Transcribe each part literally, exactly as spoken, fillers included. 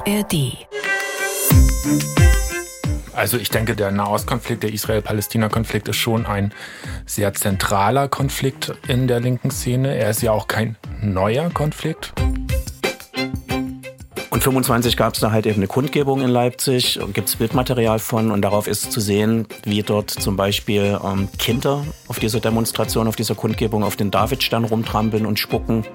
R D. Also ich denke, der Nahostkonflikt, der Israel-Palästina-Konflikt ist schon ein sehr zentraler Konflikt in der linken Szene. Er ist ja auch kein neuer Konflikt. Und fünfundzwanzig gab es da halt eben eine Kundgebung in Leipzig, gibt es Bildmaterial von und darauf ist zu sehen, wie dort zum Beispiel ähm, Kinder auf dieser Demonstration, auf dieser Kundgebung auf den Davidstern rumtrampeln und spucken.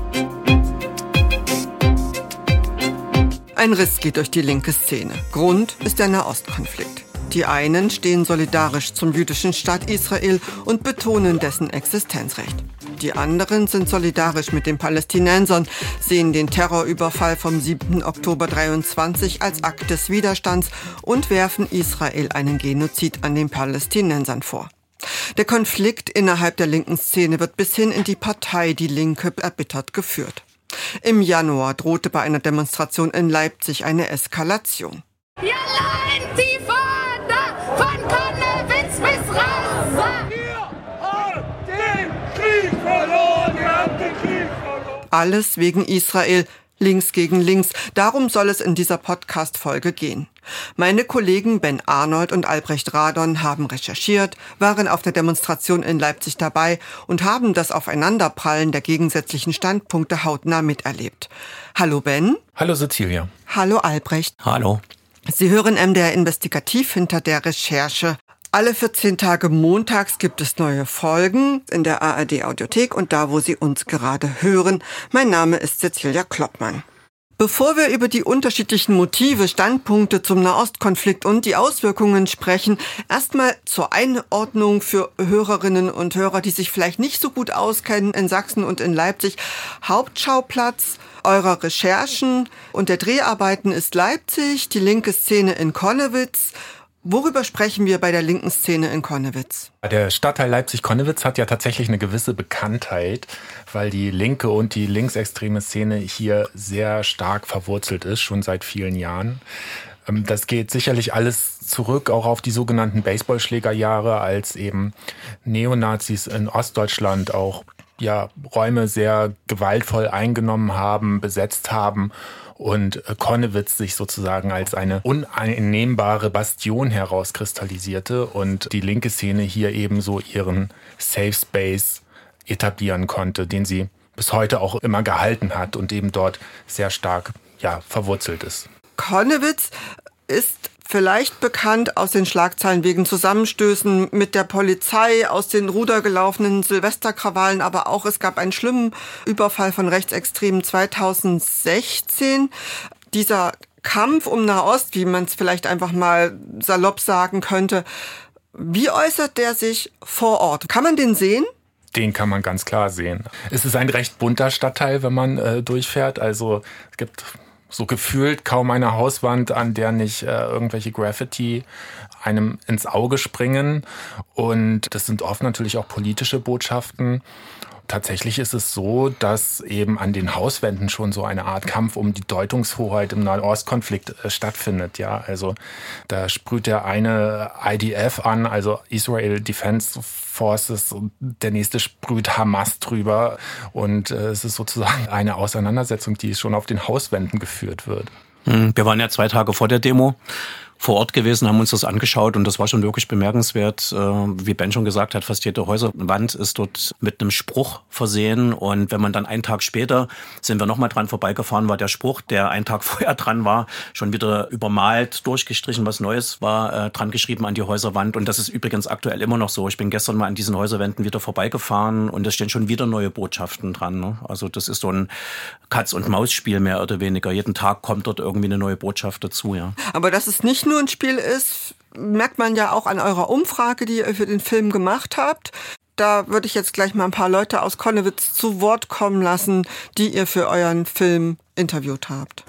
Ein Riss geht durch die linke Szene. Grund ist der Nahostkonflikt. Die einen stehen solidarisch zum jüdischen Staat Israel und betonen dessen Existenzrecht. Die anderen sind solidarisch mit den Palästinensern, sehen den Terrorüberfall vom siebten Oktober dreiundzwanzig als Akt des Widerstands und werfen Israel einen Genozid an den Palästinensern vor. Der Konflikt innerhalb der linken Szene wird bis hin in die Partei Die Linke erbittert geführt. Im Januar drohte bei einer Demonstration in Leipzig eine Eskalation. Yalla Intifada, von Konnewitz bis Raza! Ihr habt den Krieg verloren, ihr habt den Krieg verloren! Alles wegen Israel, links gegen links. Darum soll es in dieser Podcast-Folge gehen. Meine Kollegen Ben Arnold und Albrecht Radon haben recherchiert, waren auf der Demonstration in Leipzig dabei und haben das Aufeinanderprallen der gegensätzlichen Standpunkte hautnah miterlebt. Hallo Ben. Hallo Cecilia. Hallo Albrecht. Hallo. Sie hören M D R Investigativ hinter der Recherche. Alle vierzehn Tage montags gibt es neue Folgen in der A R D Audiothek und da, wo Sie uns gerade hören. Mein Name ist Cecilia Kloppmann. Bevor wir über die unterschiedlichen Motive, Standpunkte zum Nahostkonflikt und die Auswirkungen sprechen, erstmal zur Einordnung für Hörerinnen und Hörer, die sich vielleicht nicht so gut auskennen in Sachsen und in Leipzig. Hauptschauplatz eurer Recherchen und der Dreharbeiten ist Leipzig, die linke Szene in Konnewitz. Worüber sprechen wir bei der linken Szene in Konnewitz? Der Stadtteil Leipzig-Konnewitz hat ja tatsächlich eine gewisse Bekanntheit, weil die linke und die linksextreme Szene hier sehr stark verwurzelt ist, schon seit vielen Jahren. Das geht sicherlich alles zurück, auch auf die sogenannten Baseballschlägerjahre, als eben Neonazis in Ostdeutschland auch ja, Räume sehr gewaltvoll eingenommen haben, besetzt haben. Und Konnewitz sich sozusagen als eine uneinnehmbare Bastion herauskristallisierte und die linke Szene hier eben so ihren Safe Space etablieren konnte, den sie bis heute auch immer gehalten hat und eben dort sehr stark ja, verwurzelt ist. Konnewitz ist vielleicht bekannt aus den Schlagzeilen wegen Zusammenstößen mit der Polizei, aus den rudergelaufenen Silvesterkrawallen, aber auch es gab einen schlimmen Überfall von Rechtsextremen zweitausendsechzehn. Dieser Kampf um Nahost, wie man es vielleicht einfach mal salopp sagen könnte, wie äußert der sich vor Ort? Kann man den sehen? Den kann man ganz klar sehen. Es ist ein recht bunter Stadtteil, wenn man äh, durchfährt. Also es gibt so gefühlt kaum eine Hauswand, an der nicht äh, irgendwelche Graffiti einem ins Auge springen. Und das sind oft natürlich auch politische Botschaften. Tatsächlich ist es so, dass eben an den Hauswänden schon so eine Art Kampf um die Deutungshoheit im Nahostkonflikt äh, stattfindet. Ja, also da sprüht der eine I D F an, also Israel Defense Forces, und der nächste sprüht Hamas drüber. Und äh, es ist sozusagen eine Auseinandersetzung, die schon auf den Hauswänden geführt wird. Wir waren ja zwei Tage vor der Demo vor Ort gewesen, haben uns das angeschaut und das war schon wirklich bemerkenswert. Wie Ben schon gesagt hat, fast jede Häuserwand ist dort mit einem Spruch versehen und wenn man dann einen Tag später, sind wir nochmal dran vorbeigefahren, war der Spruch, der einen Tag vorher dran war, schon wieder übermalt, durchgestrichen, was Neues war äh, dran geschrieben an die Häuserwand und das ist übrigens aktuell immer noch so. Ich bin gestern mal an diesen Häuserwänden wieder vorbeigefahren und es stehen schon wieder neue Botschaften dran. Ne? Also das ist so ein Katz-und-Maus-Spiel mehr oder weniger. Jeden Tag kommt dort irgendwie eine neue Botschaft dazu. Ja. Aber dass es nicht nur ein Spiel ist, merkt man ja auch an eurer Umfrage, die ihr für den Film gemacht habt. Da würde ich jetzt gleich mal ein paar Leute aus Konnewitz zu Wort kommen lassen, die ihr für euren Film interviewt habt.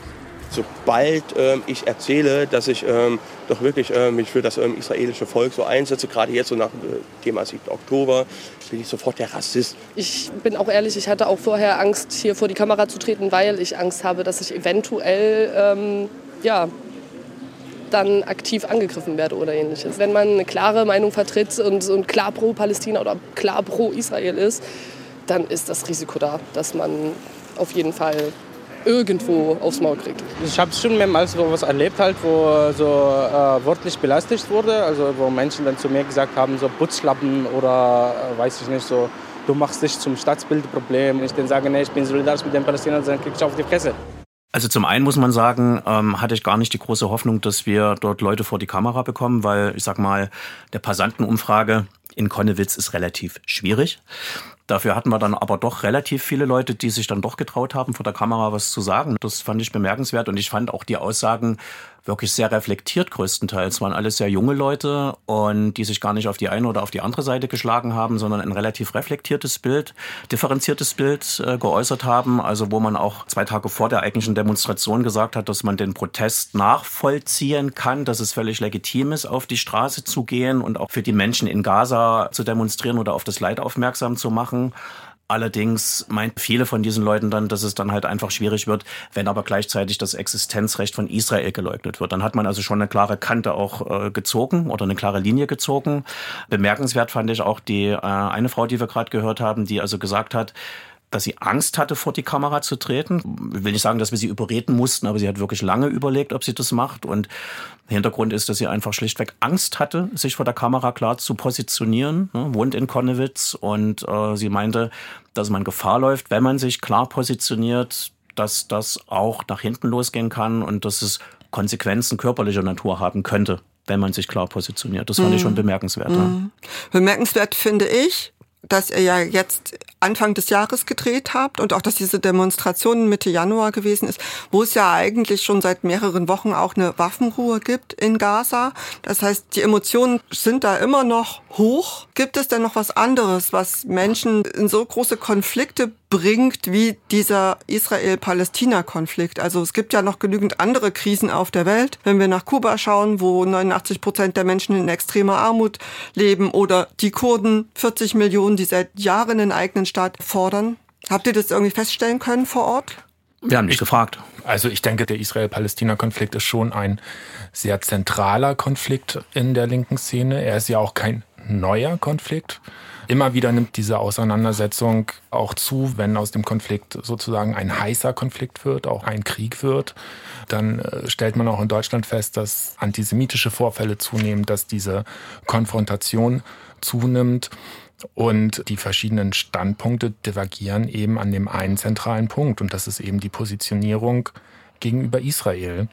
Sobald ähm, ich erzähle, dass ich ähm, doch wirklich äh, mich für das ähm, israelische Volk so einsetze, gerade jetzt so nach dem äh, Thema siebten Oktober, bin ich sofort der Rassist. Ich bin auch ehrlich, ich hatte auch vorher Angst, hier vor die Kamera zu treten, weil ich Angst habe, dass ich eventuell ähm, ja, dann aktiv angegriffen werde oder ähnliches. Wenn man eine klare Meinung vertritt und, und klar pro Palästina oder klar pro Israel ist, dann ist das Risiko da, dass man auf jeden Fall irgendwo aufs Maul kriegt. Ich habe schon mehrmals so was erlebt, halt, wo so äh, wörtlich belastet wurde, also wo Menschen dann zu mir gesagt haben, so Putzlappen oder äh, weiß ich nicht, so du machst dich zum Staatsbildproblem. Ich dann sage, nee, ich bin solidarisch mit den Palästinensern, dann krieg ich auf die Fresse. Also zum einen muss man sagen, ähm, hatte ich gar nicht die große Hoffnung, dass wir dort Leute vor die Kamera bekommen, weil ich sag mal, der Passantenumfrage in Connewitz ist relativ schwierig. Dafür hatten wir dann aber doch relativ viele Leute, die sich dann doch getraut haben, vor der Kamera was zu sagen. Das fand ich bemerkenswert und ich fand auch die Aussagen wirklich sehr reflektiert größtenteils. Es waren alles sehr junge Leute und die sich gar nicht auf die eine oder auf die andere Seite geschlagen haben, sondern ein relativ reflektiertes Bild, differenziertes Bild äh, geäußert haben. Also wo man auch zwei Tage vor der eigentlichen Demonstration gesagt hat, dass man den Protest nachvollziehen kann, dass es völlig legitim ist, auf die Straße zu gehen und auch für die Menschen in Gaza zu demonstrieren oder auf das Leid aufmerksam zu machen. Allerdings meint viele von diesen Leuten dann, dass es dann halt einfach schwierig wird, wenn aber gleichzeitig das Existenzrecht von Israel geleugnet wird. Dann hat man also schon eine klare Kante auch äh, gezogen oder eine klare Linie gezogen. Bemerkenswert fand ich auch die äh, eine Frau, die wir gerade gehört haben, die also gesagt hat, dass sie Angst hatte, vor die Kamera zu treten. Ich will nicht sagen, dass wir sie überreden mussten, aber sie hat wirklich lange überlegt, ob sie das macht. Und Hintergrund ist, dass sie einfach schlichtweg Angst hatte, sich vor der Kamera klar zu positionieren. Ne, wohnt in Connewitz und äh, sie meinte, dass man Gefahr läuft, wenn man sich klar positioniert, dass das auch nach hinten losgehen kann und dass es Konsequenzen körperlicher Natur haben könnte, wenn man sich klar positioniert. Das fand mhm. ich schon bemerkenswert. Mhm. Ja. Bemerkenswert finde ich, dass ihr ja jetzt Anfang des Jahres gedreht habt und auch, dass diese Demonstration Mitte Januar gewesen ist, wo es ja eigentlich schon seit mehreren Wochen auch eine Waffenruhe gibt in Gaza. Das heißt, die Emotionen sind da immer noch hoch. Gibt es denn noch was anderes, was Menschen in so große Konflikte bringt wie dieser Israel-Palästina-Konflikt? Also es gibt ja noch genügend andere Krisen auf der Welt. Wenn wir nach Kuba schauen, wo neunundachtzig Prozent der Menschen in extremer Armut leben, oder die Kurden, vierzig Millionen, die seit Jahren einen eigenen Staat fordern. Habt ihr das irgendwie feststellen können vor Ort? Wir haben nicht gefragt. Also ich denke, der Israel-Palästina-Konflikt ist schon ein sehr zentraler Konflikt in der linken Szene. Er ist ja auch kein neuer Konflikt. Immer wieder nimmt diese Auseinandersetzung auch zu, wenn aus dem Konflikt sozusagen ein heißer Konflikt wird, auch ein Krieg wird. Dann stellt man auch in Deutschland fest, dass antisemitische Vorfälle zunehmen, dass diese Konfrontation zunimmt. Und die verschiedenen Standpunkte divergieren eben an dem einen zentralen Punkt. Und das ist eben die Positionierung gegenüber Israel.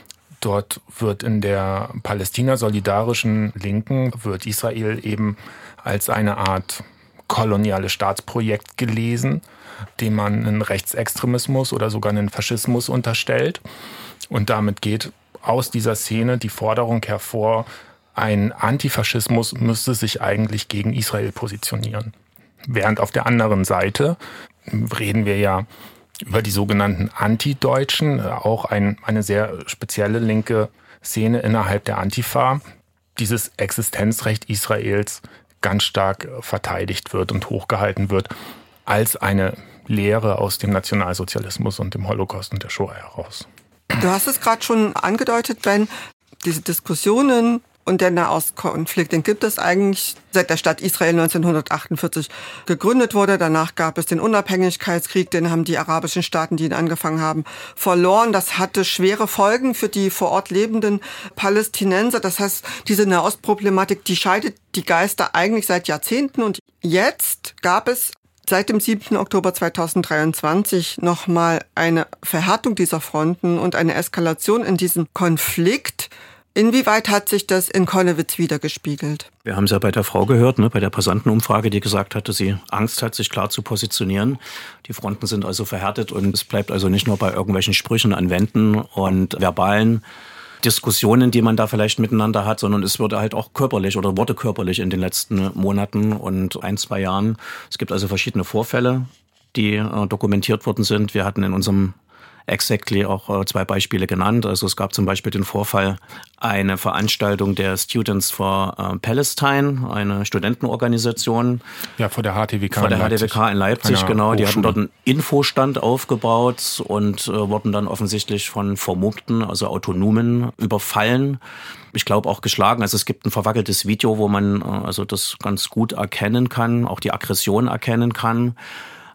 Dort wird in der palästina-solidarischen Linken wird Israel eben als eine Art koloniales Staatsprojekt gelesen, dem man einen Rechtsextremismus oder sogar einen Faschismus unterstellt. Und damit geht aus dieser Szene die Forderung hervor, ein Antifaschismus müsste sich eigentlich gegen Israel positionieren. Während auf der anderen Seite reden wir ja über die sogenannten Antideutschen, auch ein, eine sehr spezielle linke Szene innerhalb der Antifa, dieses Existenzrecht Israels ganz stark verteidigt wird und hochgehalten wird als eine Lehre aus dem Nationalsozialismus und dem Holocaust und der Shoah heraus. Du hast es gerade schon angedeutet, Ben, diese Diskussionen und der Nahostkonflikt, den gibt es eigentlich seit der Stadt Israel neunzehnhundertachtundvierzig gegründet wurde. Danach gab es den Unabhängigkeitskrieg, den haben die arabischen Staaten, die ihn angefangen haben, verloren. Das hatte schwere Folgen für die vor Ort lebenden Palästinenser. Das heißt, diese Nahostproblematik, die scheidet die Geister eigentlich seit Jahrzehnten. Und jetzt gab es seit dem siebten Oktober zweitausenddreiundzwanzig nochmal eine Verhärtung dieser Fronten und eine Eskalation in diesem Konflikt. Inwieweit hat sich das in Connewitz wiedergespiegelt? Wir haben es ja bei der Frau gehört, ne, bei der Passantenumfrage, die gesagt hat, dass sie Angst hat, sich klar zu positionieren. Die Fronten sind also verhärtet und es bleibt also nicht nur bei irgendwelchen Sprüchen an Wänden und verbalen Diskussionen, die man da vielleicht miteinander hat, sondern es wurde halt auch körperlich oder wurde körperlich in den letzten Monaten und ein, zwei Jahren. Es gibt also verschiedene Vorfälle, die äh, dokumentiert worden sind. Wir hatten in unserem Exactly auch zwei Beispiele genannt. Also es gab zum Beispiel den Vorfall, eine Veranstaltung der Students for Palestine, eine Studentenorganisation. Ja, vor der H T W K Vor der H T W K in Leipzig, Einer genau. Die Hochschule. hatten dort einen Infostand aufgebaut und äh, wurden dann offensichtlich von Vermummten, also Autonomen, überfallen. Ich glaube auch geschlagen. Also es gibt ein verwackeltes Video, wo man äh, also das ganz gut erkennen kann, auch die Aggression erkennen kann.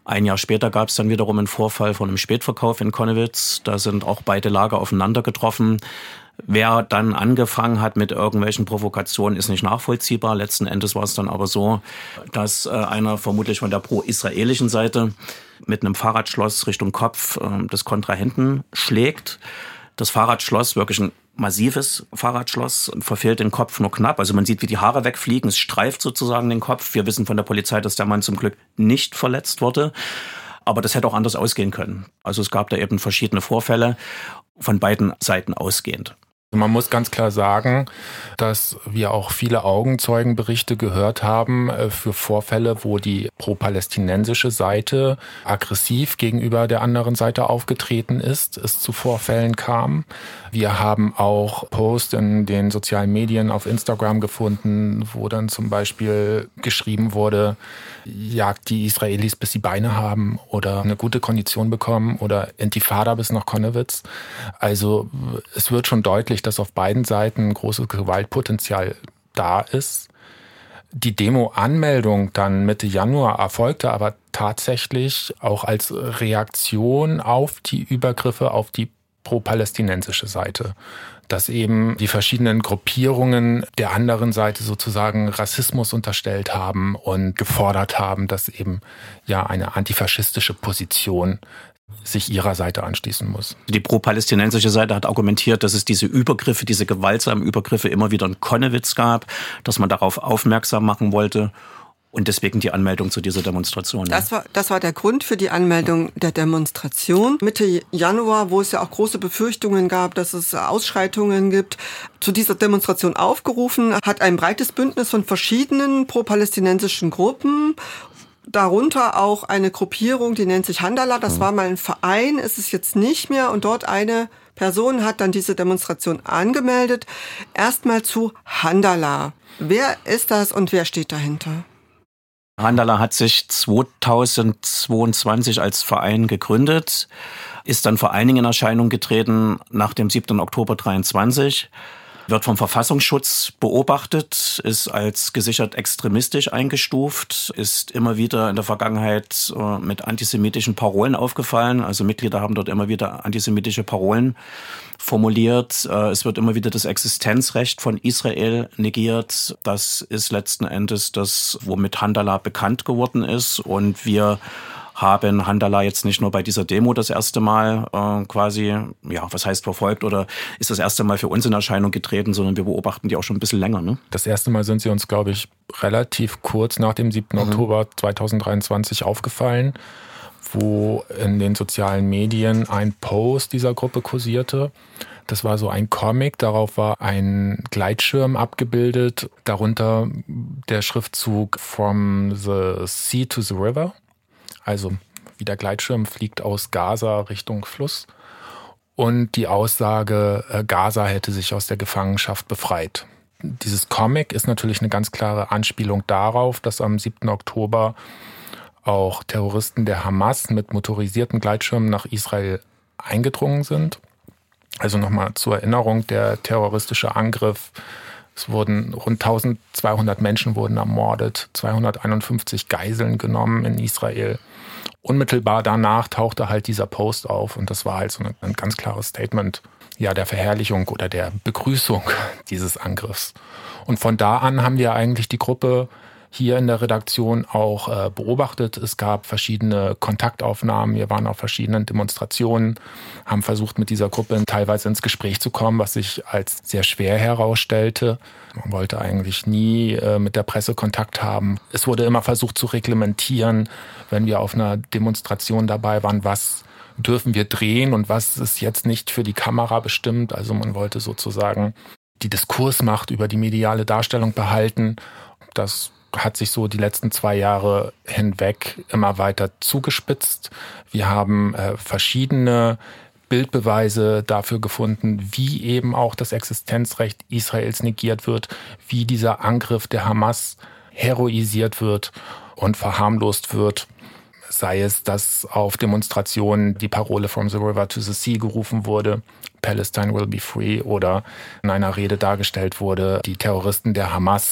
Ein Jahr später gab es dann wiederum einen Vorfall von einem Spätverkauf in Connewitz. Da sind auch beide Lager aufeinander getroffen. Wer dann angefangen hat mit irgendwelchen Provokationen, ist nicht nachvollziehbar. Letzten Endes war es dann aber so, dass einer vermutlich von der pro-israelischen Seite mit einem Fahrradschloss Richtung Kopf des Kontrahenten schlägt. Das Fahrradschloss, wirklich ein massives Fahrradschloss, verfehlt den Kopf nur knapp. Also man sieht, wie die Haare wegfliegen. Es streift sozusagen den Kopf. Wir wissen von der Polizei, dass der Mann zum Glück nicht verletzt wurde. Aber das hätte auch anders ausgehen können. Also es gab da eben verschiedene Vorfälle von beiden Seiten ausgehend. Man muss ganz klar sagen, dass wir auch viele Augenzeugenberichte gehört haben für Vorfälle, wo die pro-palästinensische Seite aggressiv gegenüber der anderen Seite aufgetreten ist, es zu Vorfällen kam. Wir haben auch Posts in den sozialen Medien auf Instagram gefunden, wo dann zum Beispiel geschrieben wurde, jagt die Israelis, bis sie Beine haben oder eine gute Kondition bekommen oder Intifada bis nach Connewitz. Also es wird schon deutlich, dass auf beiden Seiten ein großes Gewaltpotenzial da ist. Die Demo-Anmeldung dann Mitte Januar erfolgte aber tatsächlich auch als Reaktion auf die Übergriffe auf die pro-palästinensische Seite. Dass eben die verschiedenen Gruppierungen der anderen Seite sozusagen Rassismus unterstellt haben und gefordert haben, dass eben ja eine antifaschistische Position sich ihrer Seite anschließen muss. Die pro-palästinensische Seite hat argumentiert, dass es diese Übergriffe, diese gewaltsamen Übergriffe immer wieder in Connewitz gab, dass man darauf aufmerksam machen wollte. Und deswegen die Anmeldung zu dieser Demonstration. Das war, das war der Grund für die Anmeldung der Demonstration. Mitte Januar, wo es ja auch große Befürchtungen gab, dass es Ausschreitungen gibt, zu dieser Demonstration aufgerufen, hat ein breites Bündnis von verschiedenen pro-palästinensischen Gruppen, darunter auch eine Gruppierung, die nennt sich Handala. Das war mal ein Verein, ist es jetzt nicht mehr. Und dort eine Person hat dann diese Demonstration angemeldet. Erstmal zu Handala. Wer ist das und wer steht dahinter? Handala hat sich zweitausendzweiundzwanzig als Verein gegründet, ist dann vor allen Dingen in Erscheinung getreten nach dem siebten Oktober dreiundzwanzig, wird vom Verfassungsschutz beobachtet, ist als gesichert extremistisch eingestuft, ist immer wieder in der Vergangenheit mit antisemitischen Parolen aufgefallen. Also Mitglieder haben dort immer wieder antisemitische Parolen formuliert. Es wird immer wieder das Existenzrecht von Israel negiert. Das ist letzten Endes das, womit Handala bekannt geworden ist. Und wir haben Handala jetzt nicht nur bei dieser Demo das erste Mal äh, quasi, ja, was heißt verfolgt oder ist das erste Mal für uns in Erscheinung getreten, sondern wir beobachten die auch schon ein bisschen länger. Ne? Das erste Mal sind sie uns, glaube ich, relativ kurz nach dem siebten Mhm. Oktober zweitausenddreiundzwanzig aufgefallen, wo in den sozialen Medien ein Post dieser Gruppe kursierte. Das war so ein Comic, darauf war ein Gleitschirm abgebildet, darunter der Schriftzug From the Sea to the River. Also wie der Gleitschirm fliegt aus Gaza Richtung Fluss. Und die Aussage, Gaza hätte sich aus der Gefangenschaft befreit. Dieses Comic ist natürlich eine ganz klare Anspielung darauf, dass am siebten Oktober auch Terroristen der Hamas mit motorisierten Gleitschirmen nach Israel eingedrungen sind. Also nochmal zur Erinnerung, der terroristische Angriff. Es wurden rund eintausendzweihundert Menschen wurden ermordet, zweihunderteinundfünfzig Geiseln genommen in Israel. Unmittelbar danach tauchte halt dieser Post auf und das war halt so ein ganz klares Statement, ja, der Verherrlichung oder der Begrüßung dieses Angriffs. Und von da an haben wir eigentlich die Gruppe hier in der Redaktion auch äh, beobachtet. Es gab verschiedene Kontaktaufnahmen. Wir waren auf verschiedenen Demonstrationen, haben versucht, mit dieser Gruppe teilweise ins Gespräch zu kommen, was sich als sehr schwer herausstellte. Man wollte eigentlich nie äh, mit der Presse Kontakt haben. Es wurde immer versucht zu reglementieren, wenn wir auf einer Demonstration dabei waren, was dürfen wir drehen und was ist jetzt nicht für die Kamera bestimmt. Also man wollte sozusagen die Diskursmacht über die mediale Darstellung behalten. Das hat sich so die letzten zwei Jahre hinweg immer weiter zugespitzt. Wir haben äh, verschiedene Bildbeweise dafür gefunden, wie eben auch das Existenzrecht Israels negiert wird, wie dieser Angriff der Hamas heroisiert wird und verharmlost wird. Sei es, dass auf Demonstrationen die Parole From the River to the Sea gerufen wurde, Palestine will be free, oder in einer Rede dargestellt wurde, die Terroristen der Hamas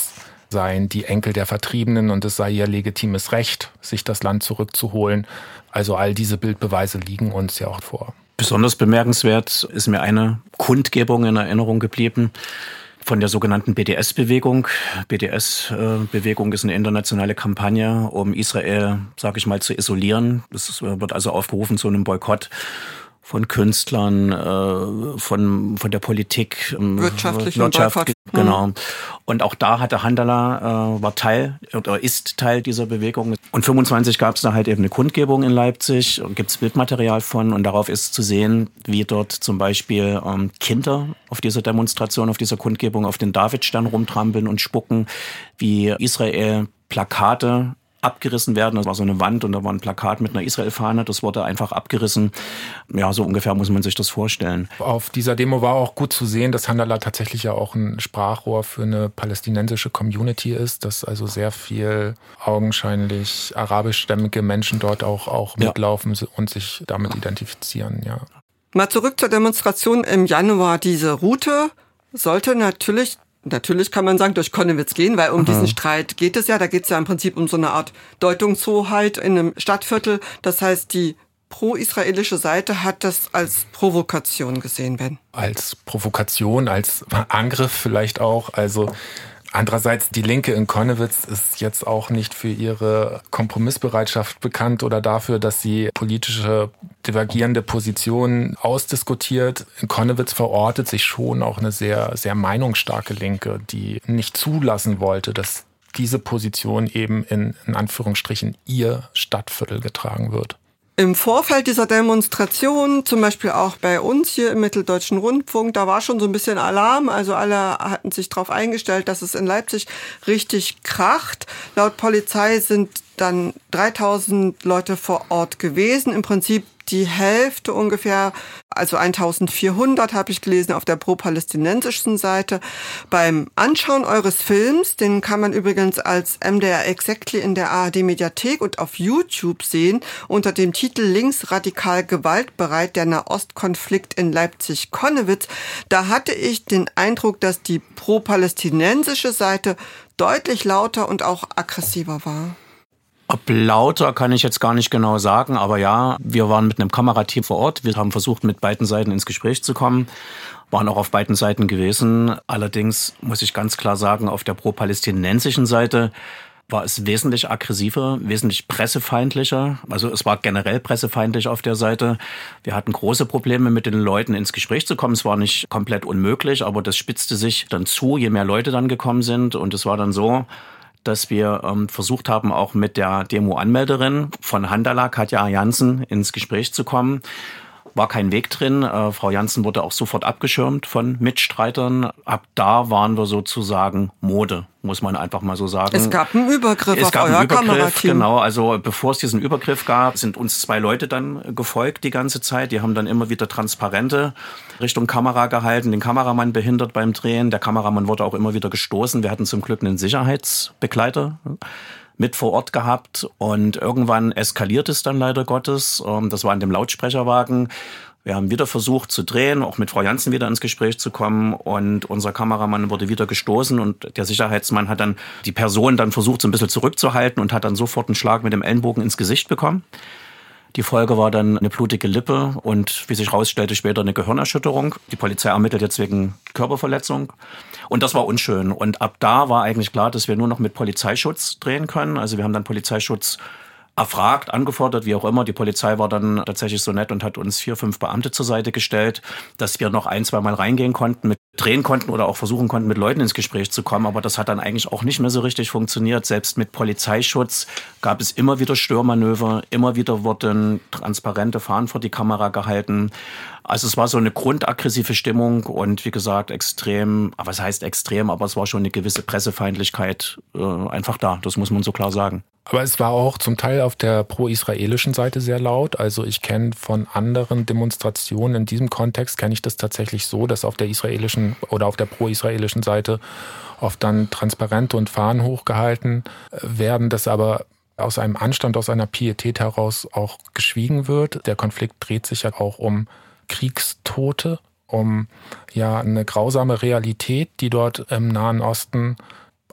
seien die Enkel der Vertriebenen und es sei ihr legitimes Recht, sich das Land zurückzuholen. Also all diese Bildbeweise liegen uns ja auch vor. Besonders bemerkenswert ist mir eine Kundgebung in Erinnerung geblieben von der sogenannten B D S-Bewegung. B D S-Bewegung ist eine internationale Kampagne, um Israel, sage ich mal, zu isolieren. Es wird also aufgerufen zu einem Boykott von Künstlern, von von der Politik, wirtschaftlichen Wirtschaft, Boykott. Genau. Und auch da hatte Handala war Teil oder ist Teil dieser Bewegung. Und fünfundzwanzig gab es da halt eben eine Kundgebung in Leipzig. Gibt es Bildmaterial von und darauf ist zu sehen, wie dort zum Beispiel ähm, Kinder auf dieser Demonstration, auf dieser Kundgebung auf den Davidstern rumtrampeln und spucken, wie Israel Plakate abgerissen werden. Das war so eine Wand und da war ein Plakat mit einer Israel-Fahne. Das wurde einfach abgerissen. Ja, so ungefähr muss man sich das vorstellen. Auf dieser Demo war auch gut zu sehen, dass Handala tatsächlich ja auch ein Sprachrohr für eine palästinensische Community ist, dass also sehr viel augenscheinlich arabischstämmige Menschen dort auch, auch ja. mitlaufen und sich damit identifizieren. Ja. Mal zurück zur Demonstration im Januar. Diese Route sollte natürlich Natürlich kann man sagen, durch Konnewitz gehen, weil um mhm. diesen Streit geht es ja. Da geht es ja im Prinzip um so eine Art Deutungshoheit in einem Stadtviertel. Das heißt, die pro-israelische Seite hat das als Provokation gesehen, Ben. Als Provokation, als Angriff vielleicht auch. Also andererseits, die Linke in Konnewitz ist jetzt auch nicht für ihre Kompromissbereitschaft bekannt oder dafür, dass sie politische divergierende Positionen ausdiskutiert. In Konnewitz verortet sich schon auch eine sehr, sehr meinungsstarke Linke, die nicht zulassen wollte, dass diese Position eben in, in Anführungsstrichen ihr Stadtviertel getragen wird. Im Vorfeld dieser Demonstration, zum Beispiel auch bei uns hier im Mitteldeutschen Rundfunk, da war schon so ein bisschen Alarm. Also alle hatten sich darauf eingestellt, dass es in Leipzig richtig kracht. Laut Polizei sind dann dreitausend Leute vor Ort gewesen. Im Prinzip die Hälfte ungefähr, also eintausendvierhundert habe ich gelesen auf der pro-palästinensischen Seite. Beim Anschauen eures Films, den kann man übrigens als M D R Exactly in der A R D-Mediathek und auf YouTube sehen, unter dem Titel Linksradikal gewaltbereit, der Nahostkonflikt in Leipzig-Konnewitz. Da hatte ich den Eindruck, dass die pro-palästinensische Seite deutlich lauter und auch aggressiver war. Ob lauter kann ich jetzt gar nicht genau sagen, aber ja, wir waren mit einem Kamerateam vor Ort. Wir haben versucht, mit beiden Seiten ins Gespräch zu kommen, waren auch auf beiden Seiten gewesen. Allerdings muss ich ganz klar sagen, auf der pro-palästinensischen Seite war es wesentlich aggressiver, wesentlich pressefeindlicher. Also es war generell pressefeindlich auf der Seite. Wir hatten große Probleme, mit den Leuten ins Gespräch zu kommen. Es war nicht komplett unmöglich, aber das spitzte sich dann zu, je mehr Leute dann gekommen sind. Und es war dann so, dass wir ähm, versucht haben, auch mit der Demo-Anmelderin von Handala, Katja Jansen, ins Gespräch zu kommen. War kein Weg drin. Äh, Frau Jansen wurde auch sofort abgeschirmt von Mitstreitern. Ab da waren wir sozusagen Mode, muss man einfach mal so sagen. Es gab einen Übergriff es auf gab euer einen Übergriff, Kamerateam. Genau, also bevor es diesen Übergriff gab, sind uns zwei Leute dann gefolgt die ganze Zeit. Die haben dann immer wieder Transparente Richtung Kamera gehalten, den Kameramann behindert beim Drehen. Der Kameramann wurde auch immer wieder gestoßen. Wir hatten zum Glück einen Sicherheitsbegleiter mit vor Ort gehabt und irgendwann eskaliert es dann leider Gottes. Das war in dem Lautsprecherwagen. Wir haben wieder versucht zu drehen, auch mit Frau Jansen wieder ins Gespräch zu kommen und unser Kameramann wurde wieder gestoßen und der Sicherheitsmann hat dann die Person dann versucht, so ein bisschen zurückzuhalten und hat dann sofort einen Schlag mit dem Ellenbogen ins Gesicht bekommen. Die Folge war dann eine blutige Lippe und wie sich herausstellte, später eine Gehirnerschütterung. Die Polizei ermittelt jetzt wegen Körperverletzung. Und das war unschön. Und ab da war eigentlich klar, dass wir nur noch mit Polizeischutz drehen können. Also wir haben dann Polizeischutz erfragt, angefordert, wie auch immer. Die Polizei war dann tatsächlich so nett und hat uns vier, fünf Beamte zur Seite gestellt, dass wir noch ein, zwei Mal reingehen konnten, mit drehen konnten oder auch versuchen konnten, mit Leuten ins Gespräch zu kommen. Aber das hat dann eigentlich auch nicht mehr so richtig funktioniert. Selbst mit Polizeischutz gab es immer wieder Störmanöver. Immer wieder wurden transparente Fahnen vor die Kamera gehalten. Also es war so eine grundaggressive Stimmung und wie gesagt extrem, was heißt extrem, aber es war schon eine gewisse Pressefeindlichkeit äh, einfach da. Das muss man so klar sagen. Aber es war auch zum Teil auf der pro-israelischen Seite sehr laut. Also ich kenne von anderen Demonstrationen in diesem Kontext, kenne ich das tatsächlich so, dass auf der israelischen oder auf der pro-israelischen Seite oft dann Transparente und Fahnen hochgehalten werden, das aber aus einem Anstand, aus einer Pietät heraus auch geschwiegen wird. Der Konflikt dreht sich ja auch um Kriegstote, um ja eine grausame Realität, die dort im Nahen Osten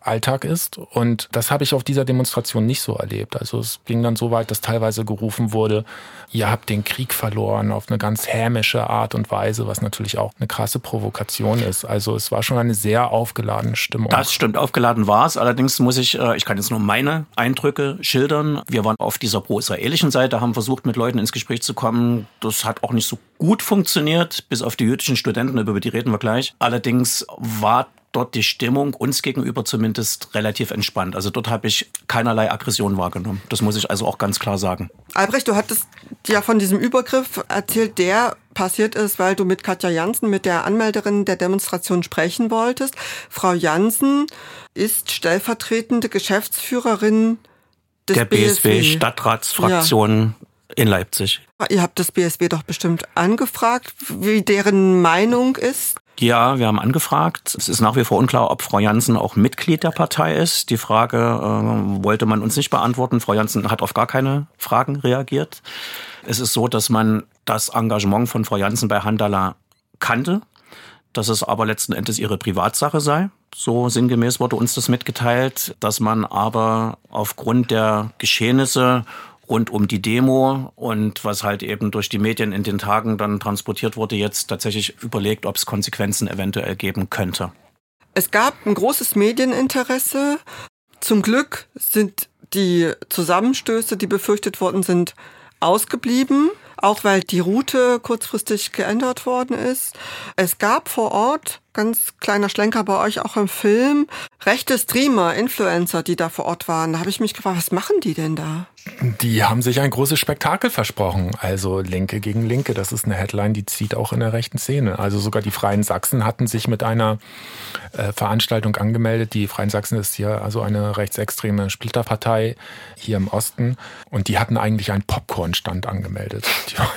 Alltag ist. Und das habe ich auf dieser Demonstration nicht so erlebt. Also es ging dann so weit, dass teilweise gerufen wurde, ihr habt den Krieg verloren auf eine ganz hämische Art und Weise, was natürlich auch eine krasse Provokation ist. Also es war schon eine sehr aufgeladene Stimmung. Das stimmt, aufgeladen war es. Allerdings muss ich, ich kann jetzt nur meine Eindrücke schildern. Wir waren auf dieser pro-israelischen Seite, haben versucht, mit Leuten ins Gespräch zu kommen. Das hat auch nicht so gut funktioniert, bis auf die jüdischen Studenten, über die reden wir gleich. Allerdings war dort die Stimmung uns gegenüber zumindest relativ entspannt. Also dort habe ich keinerlei Aggression wahrgenommen. Das muss ich also auch ganz klar sagen. Albrecht, du hattest ja von diesem Übergriff erzählt, der passiert ist, weil du mit Katja Jansen, mit der Anmelderin der Demonstration, sprechen wolltest. Frau Jansen ist stellvertretende Geschäftsführerin des der B S W, B S W Stadtratsfraktion ja. in Leipzig. Ihr habt das B S W doch bestimmt angefragt, wie deren Meinung ist. Ja, wir haben angefragt. Es ist nach wie vor unklar, ob Frau Jansen auch Mitglied der Partei ist. Die Frage äh, wollte man uns nicht beantworten. Frau Jansen hat auf gar keine Fragen reagiert. Es ist so, dass man das Engagement von Frau Jansen bei Handala kannte, dass es aber letzten Endes ihre Privatsache sei. So sinngemäß wurde uns das mitgeteilt, dass man aber aufgrund der Geschehnisse rund um die Demo und was halt eben durch die Medien in den Tagen dann transportiert wurde, jetzt tatsächlich überlegt, ob es Konsequenzen eventuell geben könnte. Es gab ein großes Medieninteresse. Zum Glück sind die Zusammenstöße, die befürchtet worden sind, ausgeblieben, auch weil die Route kurzfristig geändert worden ist. Es gab vor Ort, ganz kleiner Schlenker bei euch auch im Film, rechte Streamer, Influencer, die da vor Ort waren. Da habe ich mich gefragt, was machen die denn da? Die haben sich ein großes Spektakel versprochen. Also Linke gegen Linke, das ist eine Headline, die zieht auch in der rechten Szene. Also sogar die Freien Sachsen hatten sich mit einer äh, Veranstaltung angemeldet. Die Freien Sachsen ist hier also eine rechtsextreme Splitterpartei hier im Osten. Und die hatten eigentlich einen Popcorn-Stand angemeldet.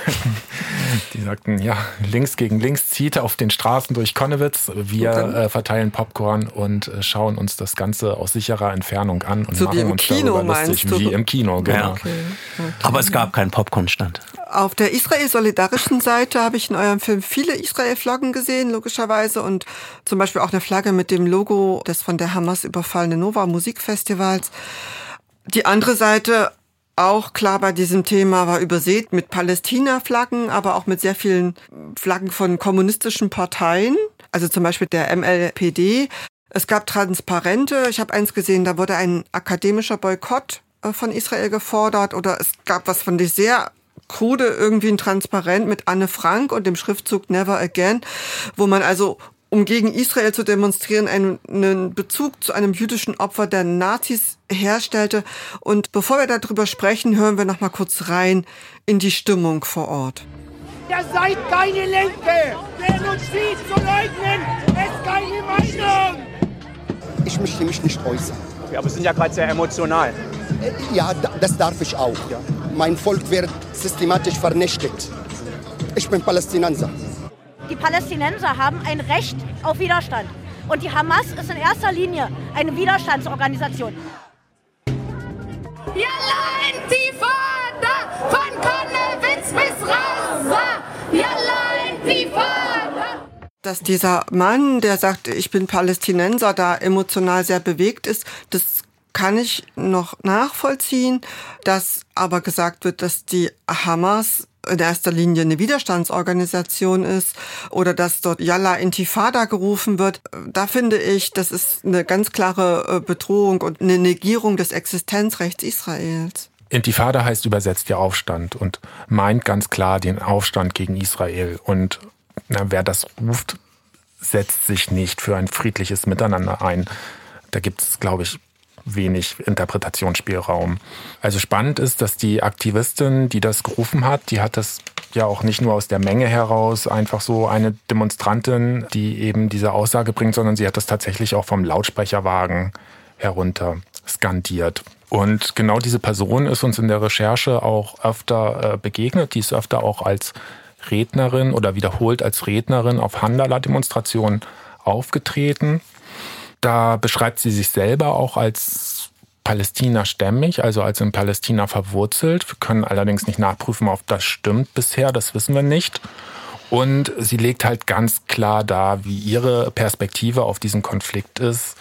Die, die sagten, ja, links gegen links zieht auf den Straßen durch Konnewitz. Wir äh, verteilen Popcorn und äh, schauen uns das Ganze aus sicherer Entfernung an und so machen wie im uns Kino, darüber lustig, meinst du? Wie im Kino, genau. Ja. Okay. Okay. Aber es gab keinen Popcorn-Stand. Auf der israel-solidarischen Seite habe ich in eurem Film viele Israel-Flaggen gesehen, logischerweise. Und zum Beispiel auch eine Flagge mit dem Logo des von der Hamas überfallenen Nova Musikfestivals. Die andere Seite, auch klar bei diesem Thema, war übersät mit Palästina-Flaggen, aber auch mit sehr vielen Flaggen von kommunistischen Parteien. Also zum Beispiel der M L P D. Es gab Transparente. Ich habe eins gesehen, da wurde ein akademischer Boykott von Israel gefordert, oder es gab was von dich sehr krude, irgendwie ein Transparent mit Anne Frank und dem Schriftzug Never Again, wo man also, um gegen Israel zu demonstrieren, einen, einen Bezug zu einem jüdischen Opfer der Nazis herstellte. Und bevor wir darüber sprechen, hören wir noch mal kurz rein in die Stimmung vor Ort. Ihr seid keine Linke! Genozid zu leugnen ist keine Meinung! Ich möchte mich nicht äußern. Ja, aber Sie sind ja gerade sehr emotional. Ja, das darf ich auch. Ja. Mein Volk wird systematisch vernichtet. Ich bin Palästinenser. Die Palästinenser haben ein Recht auf Widerstand. Und die Hamas ist in erster Linie eine Widerstandsorganisation. Yalla Intifada, von Konnewitz bis Raza. Yalla Intifada. Dass dieser Mann, der sagt, ich bin Palästinenser, da emotional sehr bewegt ist, das kann ich noch nachvollziehen. Dass aber gesagt wird, dass die Hamas in erster Linie eine Widerstandsorganisation ist oder dass dort Yalla Intifada gerufen wird, da finde ich, das ist eine ganz klare Bedrohung und eine Negierung des Existenzrechts Israels. Intifada heißt übersetzt ja Aufstand und meint ganz klar den Aufstand gegen Israel. Und na, wer das ruft, setzt sich nicht für ein friedliches Miteinander ein. Da gibt es, glaube ich, wenig Interpretationsspielraum. Also spannend ist, dass die Aktivistin, die das gerufen hat, die hat das ja auch nicht nur aus der Menge heraus einfach so eine Demonstrantin, die eben diese Aussage bringt, sondern sie hat das tatsächlich auch vom Lautsprecherwagen herunter skandiert. Und genau diese Person ist uns in der Recherche auch öfter begegnet. Die ist öfter auch als Rednerin oder wiederholt als Rednerin auf Handala-Demonstrationen aufgetreten. Da beschreibt sie sich selber auch als Palästina-stämmig, also als in Palästina verwurzelt. Wir können allerdings nicht nachprüfen, ob das stimmt bisher, das wissen wir nicht. Und sie legt halt ganz klar dar, wie ihre Perspektive auf diesen Konflikt ist.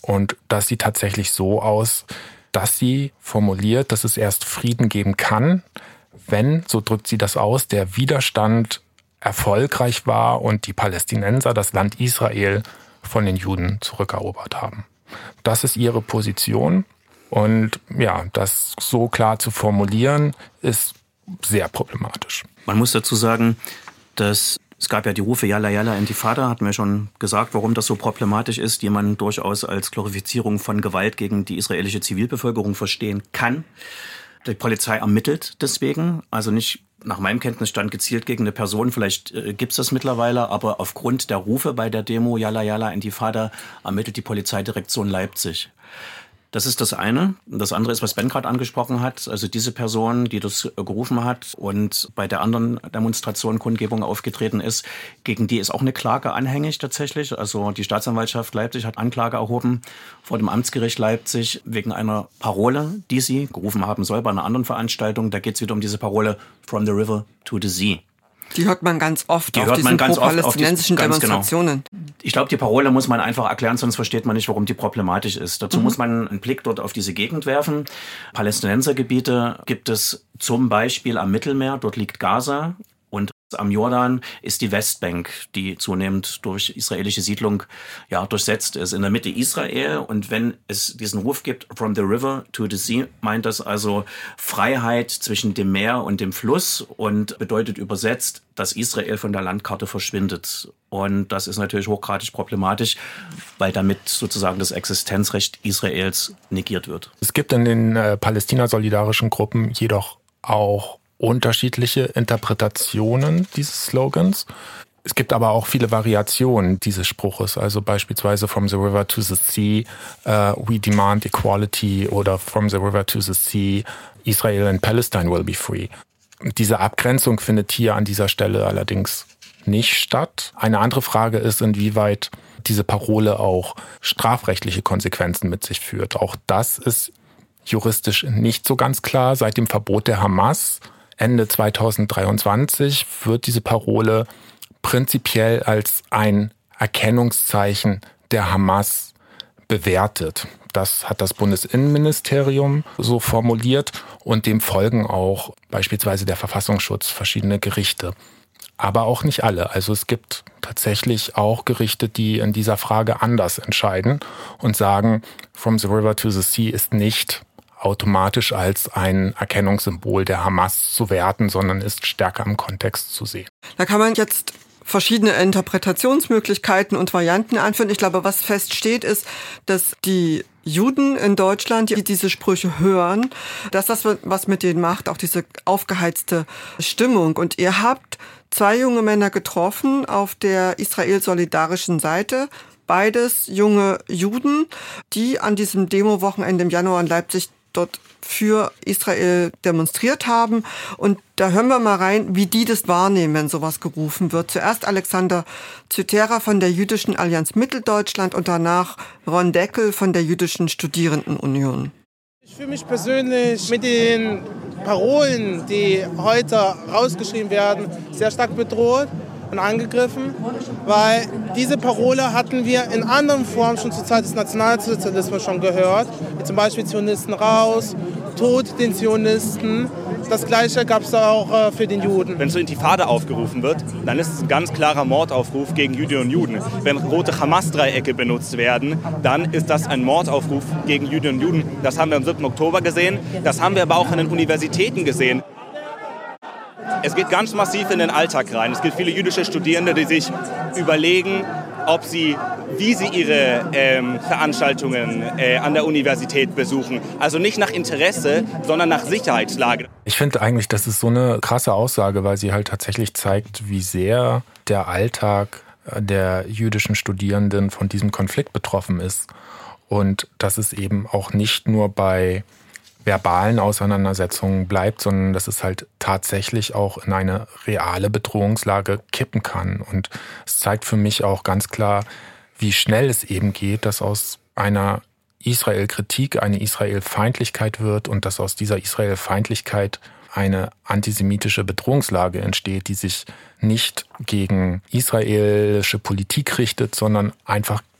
Und das sieht tatsächlich so aus, dass sie formuliert, dass es erst Frieden geben kann, wenn, so drückt sie das aus, der Widerstand erfolgreich war und die Palästinenser das Land Israel von den Juden zurückerobert haben. Das ist ihre Position. Und ja, das so klar zu formulieren, ist sehr problematisch. Man muss dazu sagen, dass es gab ja die Rufe Yalla Yalla Intifada, hatten wir schon gesagt, warum das so problematisch ist, die man durchaus als Glorifizierung von Gewalt gegen die israelische Zivilbevölkerung verstehen kann. Die Polizei ermittelt deswegen, also nicht nach meinem Kenntnisstand gezielt gegen eine Person, vielleicht äh, gibt es das mittlerweile, aber aufgrund der Rufe bei der Demo Yalla Yalla Intifada ermittelt die Polizeidirektion Leipzig. Das ist das eine. Das andere ist, was Ben gerade angesprochen hat. Also diese Person, die das gerufen hat und bei der anderen Demonstration, Kundgebung aufgetreten ist, gegen die ist auch eine Klage anhängig tatsächlich. Also die Staatsanwaltschaft Leipzig hat Anklage erhoben vor dem Amtsgericht Leipzig wegen einer Parole, die sie gerufen haben soll bei einer anderen Veranstaltung. Da geht es wieder um diese Parole From the River to the Sea. Die hört man ganz oft die auf hört diesen man ganz pro-palästinensischen oft auf die, Demonstrationen. Genau. Ich glaube, die Parole muss man einfach erklären, sonst versteht man nicht, warum die problematisch ist. Dazu mhm. muss man einen Blick dort auf diese Gegend werfen. Palästinensergebiete gibt es zum Beispiel am Mittelmeer, dort liegt Gaza. Und am Jordan ist die Westbank, die zunehmend durch israelische Siedlung ja, durchsetzt ist. In der Mitte Israel. Und wenn es diesen Ruf gibt, from the river to the sea, meint das also Freiheit zwischen dem Meer und dem Fluss und bedeutet übersetzt, dass Israel von der Landkarte verschwindet. Und das ist natürlich hochgradig problematisch, weil damit sozusagen das Existenzrecht Israels negiert wird. Es gibt in den äh, palästina-solidarischen Gruppen jedoch auch unterschiedliche Interpretationen dieses Slogans. Es gibt aber auch viele Variationen dieses Spruches, also beispielsweise From the River to the Sea, uh, We Demand Equality oder From the River to the Sea, Israel and Palestine will be free. Diese Abgrenzung findet hier an dieser Stelle allerdings nicht statt. Eine andere Frage ist, inwieweit diese Parole auch strafrechtliche Konsequenzen mit sich führt. Auch das ist juristisch nicht so ganz klar. Seit dem Verbot der Hamas Ende zweitausenddreiundzwanzig wird diese Parole prinzipiell als ein Erkennungszeichen der Hamas bewertet. Das hat das Bundesinnenministerium so formuliert und dem folgen auch beispielsweise der Verfassungsschutz, verschiedene Gerichte. Aber auch nicht alle. Also es gibt tatsächlich auch Gerichte, die in dieser Frage anders entscheiden und sagen, From the River to the Sea ist nicht automatisch als ein Erkennungssymbol der Hamas zu werten, sondern ist stärker im Kontext zu sehen. Da kann man jetzt verschiedene Interpretationsmöglichkeiten und Varianten anführen. Ich glaube, was feststeht, ist, dass die Juden in Deutschland, die diese Sprüche hören, dass das was mit denen macht, auch diese aufgeheizte Stimmung. Und ihr habt zwei junge Männer getroffen auf der israel-solidarischen Seite. Beides junge Juden, die an diesem Demo-Wochenende im Januar in Leipzig dort für Israel demonstriert haben. Und da hören wir mal rein, wie die das wahrnehmen, wenn sowas gerufen wird. Zuerst Alexander Zytera von der Jüdischen Allianz Mitteldeutschland und danach Ron Deckel von der Jüdischen Studierendenunion. Ich fühle mich persönlich mit den Parolen, die heute rausgeschrieben werden, sehr stark bedroht und angegriffen, weil diese Parole hatten wir in anderen Formen schon zur Zeit des Nationalsozialismus schon gehört, wie zum Beispiel Zionisten raus, Tod den Zionisten. Das Gleiche gab es auch für den Juden. Wenn zur Intifada aufgerufen wird, dann ist es ein ganz klarer Mordaufruf gegen Jüdinnen und Juden. Wenn rote Hamas-Dreiecke benutzt werden, dann ist das ein Mordaufruf gegen Jüdinnen und Juden. Das haben wir am siebten Oktober gesehen, das haben wir aber auch an den Universitäten gesehen. Es geht ganz massiv in den Alltag rein. Es gibt viele jüdische Studierende, die sich überlegen, ob sie, wie sie ihre ähm, Veranstaltungen äh, an der Universität besuchen. Also nicht nach Interesse, sondern nach Sicherheitslage. Ich finde eigentlich, das ist so eine krasse Aussage, weil sie halt tatsächlich zeigt, wie sehr der Alltag der jüdischen Studierenden von diesem Konflikt betroffen ist. Und dass es eben auch nicht nur bei verbalen Auseinandersetzungen bleibt, sondern dass es halt tatsächlich auch in eine reale Bedrohungslage kippen kann. Und es zeigt für mich auch ganz klar, wie schnell es eben geht, dass aus einer Israel-Kritik eine Israel-Feindlichkeit wird und dass aus dieser Israel-Feindlichkeit eine antisemitische Bedrohungslage entsteht, die sich nicht gegen israelische Politik richtet, sondern einfach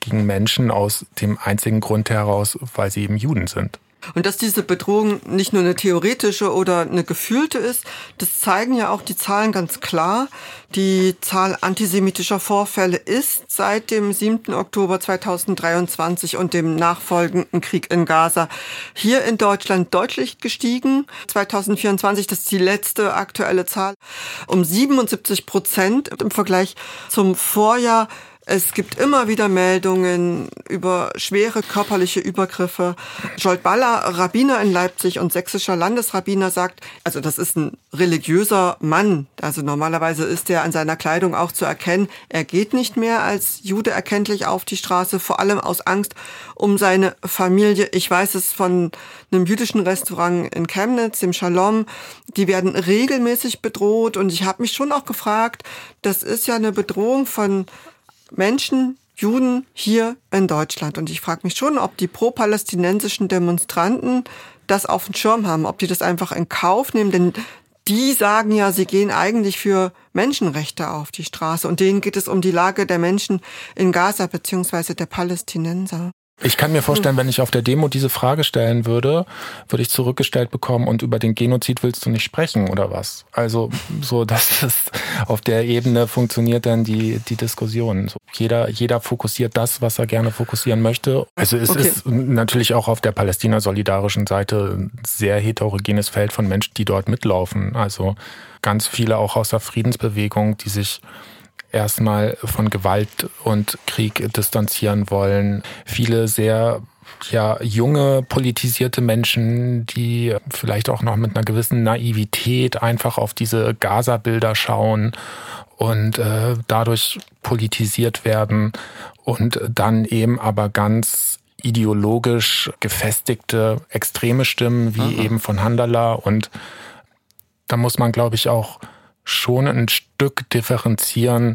gegen Menschen aus dem einzigen Grund heraus, weil sie eben Juden sind. Und dass diese Bedrohung nicht nur eine theoretische oder eine gefühlte ist, das zeigen ja auch die Zahlen ganz klar. Die Zahl antisemitischer Vorfälle ist seit dem siebten Oktober zweitausenddreiundzwanzig und dem nachfolgenden Krieg in Gaza hier in Deutschland deutlich gestiegen. zweitausendvierundzwanzig, das ist die letzte aktuelle Zahl, um siebenundsiebzig Prozent im Vergleich zum Vorjahr. Es gibt immer wieder Meldungen über schwere körperliche Übergriffe. Jolt Baller, Rabbiner in Leipzig und sächsischer Landesrabbiner, sagt, also das ist ein religiöser Mann. Also normalerweise ist er an seiner Kleidung auch zu erkennen. Er geht nicht mehr als Jude erkenntlich auf die Straße, vor allem aus Angst um seine Familie. Ich weiß es von einem jüdischen Restaurant in Chemnitz, dem Shalom. Die werden regelmäßig bedroht und ich habe mich schon auch gefragt, das ist ja eine Bedrohung von Menschen, Juden hier in Deutschland. Und ich frage mich schon, ob die pro-palästinensischen Demonstranten das auf dem Schirm haben, ob die das einfach in Kauf nehmen, denn die sagen ja, sie gehen eigentlich für Menschenrechte auf die Straße und denen geht es um die Lage der Menschen in Gaza beziehungsweise der Palästinenser. Ich kann mir vorstellen, wenn ich auf der Demo diese Frage stellen würde, würde ich zurückgestellt bekommen, und über den Genozid willst du nicht sprechen, oder was? Also so, dass es auf der Ebene funktioniert dann die die Diskussion. So, jeder jeder fokussiert das, was er gerne fokussieren möchte. Also es okay. ist natürlich auch auf der Palästina-solidarischen Seite ein sehr heterogenes Feld von Menschen, die dort mitlaufen. Also ganz viele auch aus der Friedensbewegung, die sich erstmal von Gewalt und Krieg distanzieren wollen. Viele sehr ja junge, politisierte Menschen, die vielleicht auch noch mit einer gewissen Naivität einfach auf diese Gaza-Bilder schauen und äh, dadurch politisiert werden und dann eben aber ganz ideologisch gefestigte extreme Stimmen wie Aha. eben von Handala. Und da muss man, glaube ich, auch schon ein Stück differenzieren,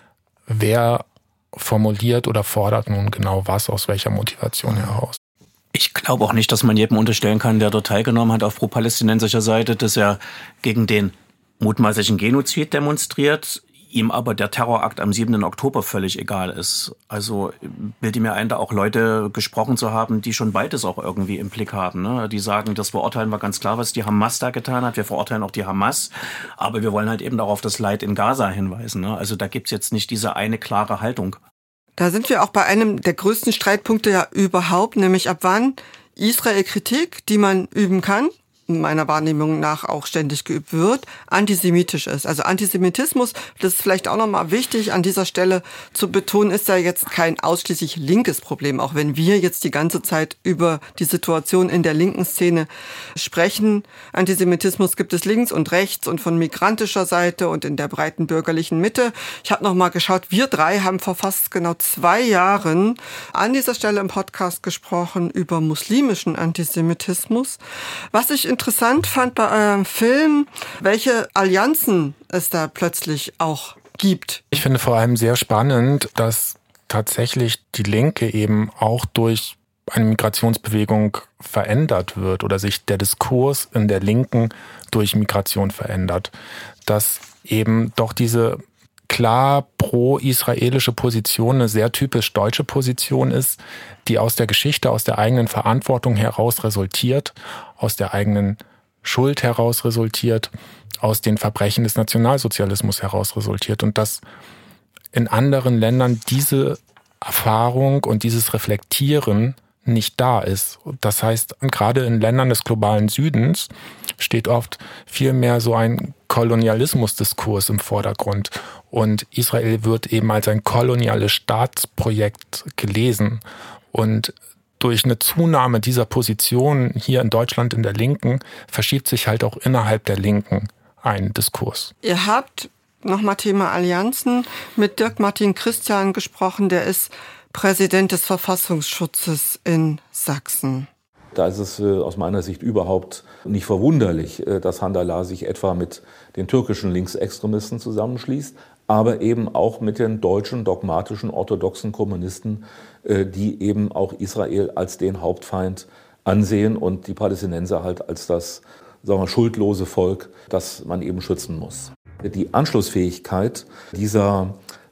wer formuliert oder fordert nun genau was, aus welcher Motivation heraus. Ich glaube auch nicht, dass man jedem unterstellen kann, der dort teilgenommen hat auf pro-palästinensischer Seite, dass er gegen den mutmaßlichen Genozid demonstriert, ihm aber der Terrorakt am siebten Oktober völlig egal ist. Also bilde mir ein, da auch Leute gesprochen zu haben, die schon beides auch irgendwie im Blick haben. Ne? Die sagen, das verurteilen wir ganz klar, was die Hamas da getan hat. Wir verurteilen auch die Hamas, aber wir wollen halt eben auch auf das Leid in Gaza hinweisen. Ne? Also da gibt's jetzt nicht diese eine klare Haltung. Da sind wir auch bei einem der größten Streitpunkte ja überhaupt, nämlich ab wann Israel-Kritik, die man üben kann, meiner Wahrnehmung nach auch ständig geübt wird, antisemitisch ist. Also Antisemitismus, das ist vielleicht auch nochmal wichtig an dieser Stelle zu betonen, ist ja jetzt kein ausschließlich linkes Problem, auch wenn wir jetzt die ganze Zeit über die Situation in der linken Szene sprechen. Antisemitismus gibt es links und rechts und von migrantischer Seite und in der breiten bürgerlichen Mitte. Ich habe nochmal geschaut, wir drei haben vor fast genau zwei Jahren an dieser Stelle im Podcast gesprochen über muslimischen Antisemitismus. Was ich interessant fand bei eurem Film, welche Allianzen es da plötzlich auch gibt. Ich finde vor allem sehr spannend, dass tatsächlich die Linke eben auch durch eine Migrationsbewegung verändert wird oder sich der Diskurs in der Linken durch Migration verändert. Dass eben doch diese klar pro-israelische Position eine sehr typisch deutsche Position ist, die aus der Geschichte, aus der eigenen Verantwortung heraus resultiert, aus der eigenen Schuld heraus resultiert, aus den Verbrechen des Nationalsozialismus heraus resultiert. Und dass in anderen Ländern diese Erfahrung und dieses Reflektieren nicht da ist. Das heißt, gerade in Ländern des globalen Südens steht oft viel mehr so ein Kolonialismusdiskurs im Vordergrund. Und Israel wird eben als ein koloniales Staatsprojekt gelesen. Und durch eine Zunahme dieser Position hier in Deutschland in der Linken verschiebt sich halt auch innerhalb der Linken ein Diskurs. Ihr habt, nochmal Thema Allianzen, mit Dirk Martin Christian gesprochen, der ist Präsident des Verfassungsschutzes in Sachsen. Da ist es äh, aus meiner Sicht überhaupt nicht verwunderlich, äh, dass Handala sich etwa mit den türkischen Linksextremisten zusammenschließt, aber eben auch mit den deutschen dogmatischen orthodoxen Kommunisten, äh, die eben auch Israel als den Hauptfeind ansehen und die Palästinenser halt als das, sagen wir, schuldlose Volk, das man eben schützen muss. Die Anschlussfähigkeit dieser,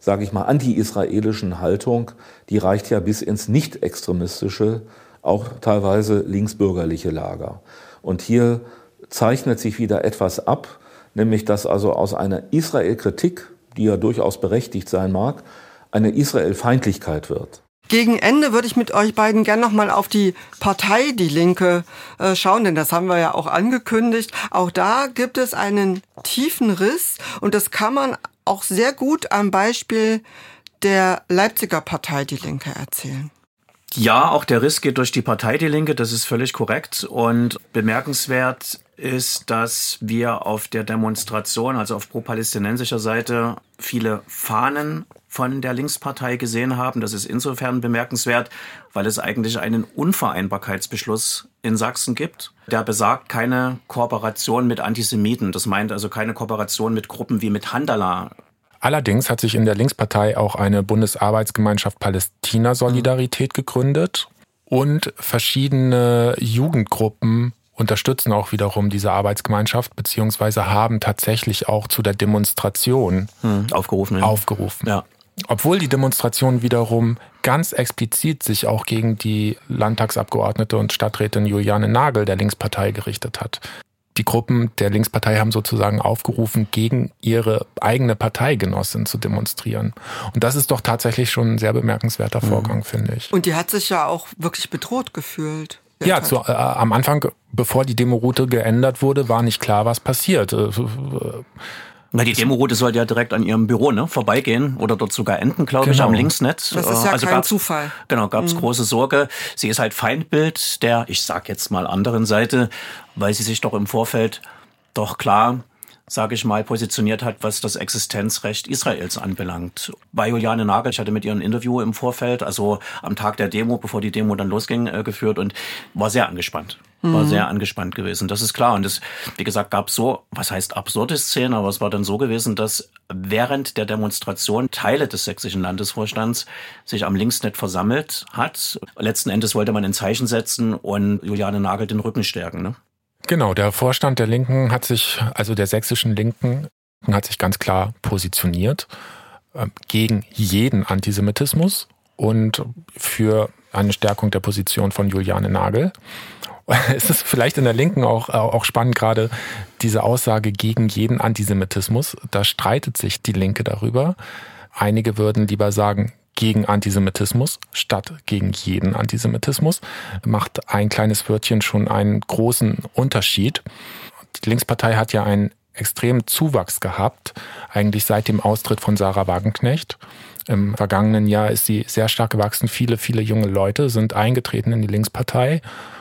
sage ich mal, anti-israelischen Haltung, die reicht ja bis ins nicht-extremistische, auch teilweise linksbürgerliche Lager. Und hier zeichnet sich wieder etwas ab, nämlich dass also aus einer Israel-Kritik, die ja durchaus berechtigt sein mag, eine Israel-Feindlichkeit wird. Gegen Ende würde ich mit euch beiden gern noch mal auf die Partei Die Linke äh, schauen, denn das haben wir ja auch angekündigt. Auch da gibt es einen tiefen Riss und das kann man auch sehr gut am Beispiel der Leipziger Partei Die Linke erzählen. Ja, auch der Riss geht durch die Partei Die Linke, das ist völlig korrekt. Und bemerkenswert ist, dass wir auf der Demonstration, also auf pro-palästinensischer Seite, viele Fahnen von der Linkspartei gesehen haben. Das ist insofern bemerkenswert, weil es eigentlich einen Unvereinbarkeitsbeschluss in Sachsen gibt. Der besagt keine Kooperation mit Antisemiten. Das meint also keine Kooperation mit Gruppen wie mit Handala. Allerdings hat sich in der Linkspartei auch eine Bundesarbeitsgemeinschaft Palästina-Solidarität gegründet und verschiedene Jugendgruppen unterstützen auch wiederum diese Arbeitsgemeinschaft, beziehungsweise haben tatsächlich auch zu der Demonstration hm, aufgerufen. Ja. aufgerufen. Ja. Obwohl die Demonstration wiederum ganz explizit sich auch gegen die Landtagsabgeordnete und Stadträtin Juliane Nagel der Linkspartei gerichtet hat. Die Gruppen der Linkspartei haben sozusagen aufgerufen, gegen ihre eigene Parteigenossin zu demonstrieren. Und das ist doch tatsächlich schon ein sehr bemerkenswerter Vorgang, mhm. finde ich. Und die hat sich ja auch wirklich bedroht gefühlt. Ja, zu, äh, am Anfang, bevor die Demoroute geändert wurde, war nicht klar, was passiert. Äh, Na, die Demoroute sollte ja direkt an ihrem Büro ne, vorbeigehen oder dort sogar enden, glaube genau. ich, am Linksnetz. Das ist ja also kein gab's, Zufall. Genau, gab es mhm. große Sorge. Sie ist halt Feindbild der, ich sag jetzt mal, anderen Seite, weil sie sich doch im Vorfeld doch klar, sage ich mal, positioniert hat, was das Existenzrecht Israels anbelangt. Bei Juliane Nagel, ich hatte mit ihr ein Interview im Vorfeld, also am Tag der Demo, bevor die Demo dann losging, äh, geführt und war sehr angespannt. War sehr angespannt gewesen, das ist klar. Und es, wie gesagt, gab so, was heißt absurde Szenen, aber es war dann so gewesen, dass während der Demonstration Teile des sächsischen Landesvorstands sich am Linksnet versammelt hat. Letzten Endes wollte man ein Zeichen setzen und Juliane Nagel den Rücken stärken, ne? Genau, der Vorstand der Linken hat sich, also der sächsischen Linken, hat sich ganz klar positioniert äh, gegen jeden Antisemitismus und für eine Stärkung der Position von Juliane Nagel. Es ist vielleicht in der Linken auch, auch spannend, gerade diese Aussage gegen jeden Antisemitismus. Da streitet sich die Linke darüber. Einige würden lieber sagen, gegen Antisemitismus statt gegen jeden Antisemitismus. Macht ein kleines Wörtchen schon einen großen Unterschied. Die Linkspartei hat ja einen extremen Zuwachs gehabt, eigentlich seit dem Austritt von Sarah Wagenknecht. Im vergangenen Jahr ist sie sehr stark gewachsen. Viele, viele junge Leute sind eingetreten in die Linkspartei.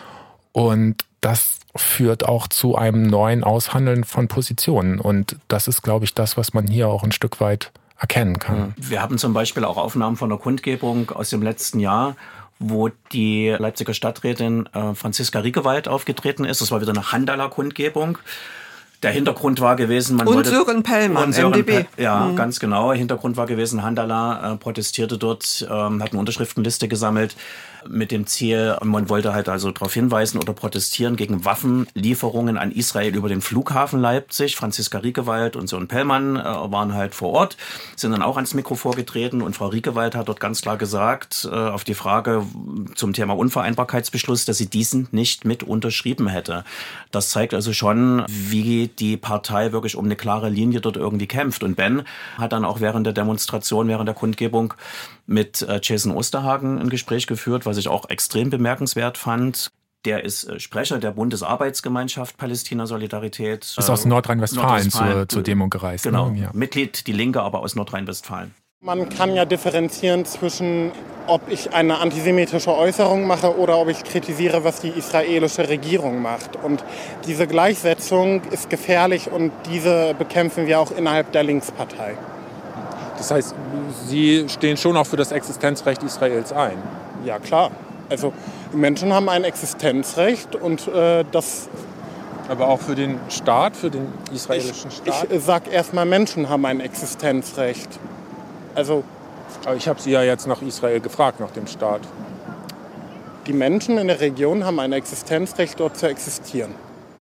Und das führt auch zu einem neuen Aushandeln von Positionen. Und das ist, glaube ich, das, was man hier auch ein Stück weit erkennen kann. Wir haben zum Beispiel auch Aufnahmen von der Kundgebung aus dem letzten Jahr, wo die Leipziger Stadträtin äh, Franziska Riekewald aufgetreten ist. Das war wieder eine Handala-Kundgebung. Der Hintergrund war gewesen, man und wollte... Sören Pellmann, und Sören M D B. Pe- ja, mhm. ganz genau. Hintergrund war gewesen, Handala äh, protestierte dort, ähm, hat eine Unterschriftenliste gesammelt mit dem Ziel, man wollte halt also darauf hinweisen oder protestieren gegen Waffenlieferungen an Israel über den Flughafen Leipzig. Franziska Riekewald und Sören Pellmann äh, waren halt vor Ort, sind dann auch ans Mikro vorgetreten und Frau Riekewald hat dort ganz klar gesagt, äh, auf die Frage zum Thema Unvereinbarkeitsbeschluss, dass sie diesen nicht mit unterschrieben hätte. Das zeigt also schon, wie die Partei wirklich um eine klare Linie dort irgendwie kämpft. Und Ben hat dann auch während der Demonstration, während der Kundgebung mit äh, Jason Osterhagen ein Gespräch geführt, was ich auch extrem bemerkenswert fand. Der ist äh, Sprecher der Bundesarbeitsgemeinschaft Palästina-Solidarität. Ist aus Nordrhein-Westfalen, Nordrhein-Westfalen zur, zur Demo gereist. Genau, ne? Ja. Mitglied Die Linke, aber aus Nordrhein-Westfalen. Man kann ja differenzieren zwischen, ob ich eine antisemitische Äußerung mache oder ob ich kritisiere, was die israelische Regierung macht. Und diese Gleichsetzung ist gefährlich und diese bekämpfen wir auch innerhalb der Linkspartei. Das heißt, Sie stehen schon auch für das Existenzrecht Israels ein? Ja, klar. Also Menschen haben ein Existenzrecht und äh, das... Aber auch für den Staat, für den israelischen ich, Staat? Ich sage erstmal, Menschen haben ein Existenzrecht. Also, aber ich habe Sie ja jetzt nach Israel gefragt, nach dem Staat. Die Menschen in der Region haben ein Existenzrecht, dort zu existieren.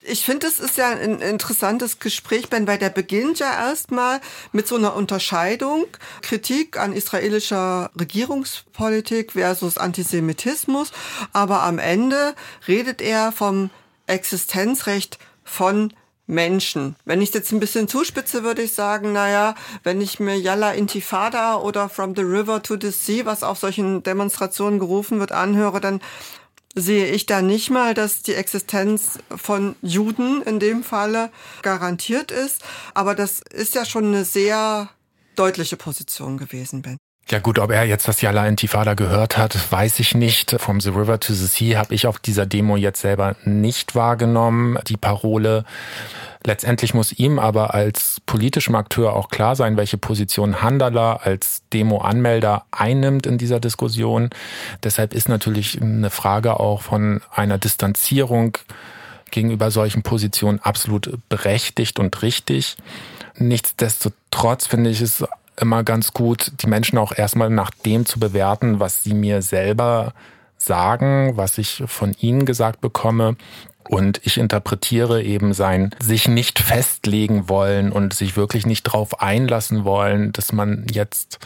Ich finde, es ist ja ein interessantes Gespräch, Ben, weil der beginnt ja erstmal mit so einer Unterscheidung, Kritik an israelischer Regierungspolitik versus Antisemitismus, aber am Ende redet er vom Existenzrecht von Menschen. Wenn ich es jetzt ein bisschen zuspitze, würde ich sagen, naja, wenn ich mir Yalla Intifada oder From the River to the Sea, was auf solchen Demonstrationen gerufen wird, anhöre, dann sehe ich da nicht mal, dass die Existenz von Juden in dem Falle garantiert ist. Aber das ist ja schon eine sehr deutliche Position gewesen, Ben. Ja gut, ob er jetzt das Yalla Intifada gehört hat, weiß ich nicht. From the River to the Sea habe ich auf dieser Demo jetzt selber nicht wahrgenommen. Die Parole, letztendlich muss ihm aber als politischem Akteur auch klar sein, welche Position Handala als Demo-Anmelder einnimmt in dieser Diskussion. Deshalb ist natürlich eine Frage auch von einer Distanzierung gegenüber solchen Positionen absolut berechtigt und richtig. Nichtsdestotrotz finde ich es immer ganz gut, die Menschen auch erstmal nach dem zu bewerten, was sie mir selber sagen, was ich von ihnen gesagt bekomme. Und ich interpretiere eben sein sich nicht festlegen wollen und sich wirklich nicht drauf einlassen wollen, dass man jetzt